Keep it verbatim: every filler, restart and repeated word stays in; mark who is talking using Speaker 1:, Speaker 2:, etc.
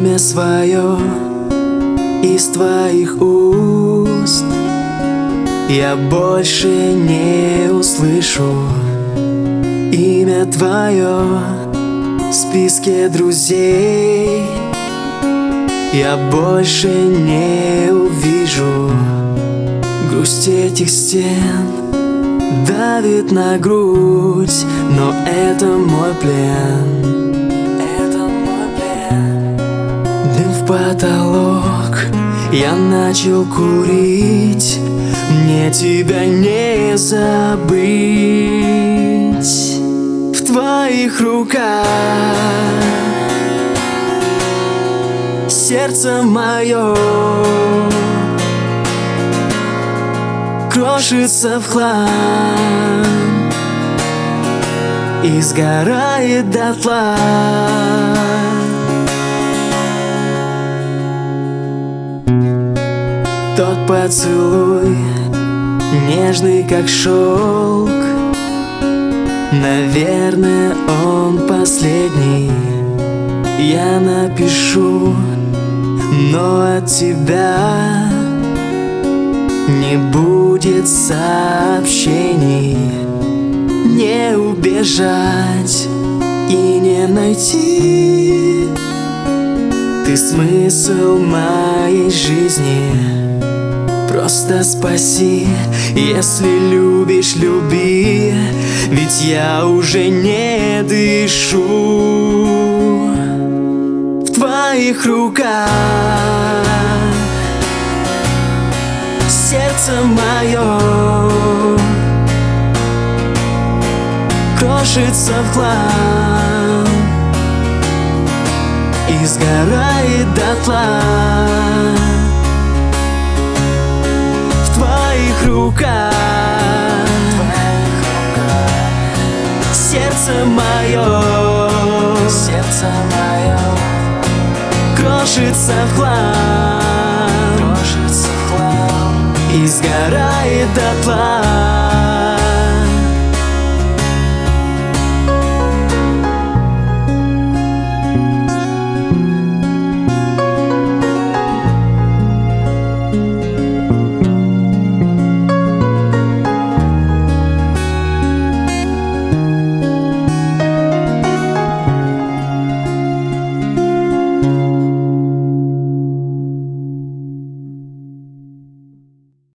Speaker 1: имя свое из твоих уст я больше не услышу. Имя твое в списке друзей я больше не увижу. Грусть этих стен давит на грудь, но это мой плен. Это мой плен. Дым в потолок, я начал курить. Мне тебя не забыть. В твоих руках сердце мое крошится в хлам и сгорает дотла. Тот поцелуй, нежный как шелк, наверное, он последний. Я напишу, но от тебя не будет сообщений. Не убежать и не найти ты смысл моей жизни. Просто спаси, если любишь, люби, ведь я уже не дышу. В твоих руках сердце мое крошится в хлам и сгорает дотла. В твоих руках сердце мое, сердце мое крошится в хлам и сгорает дотла.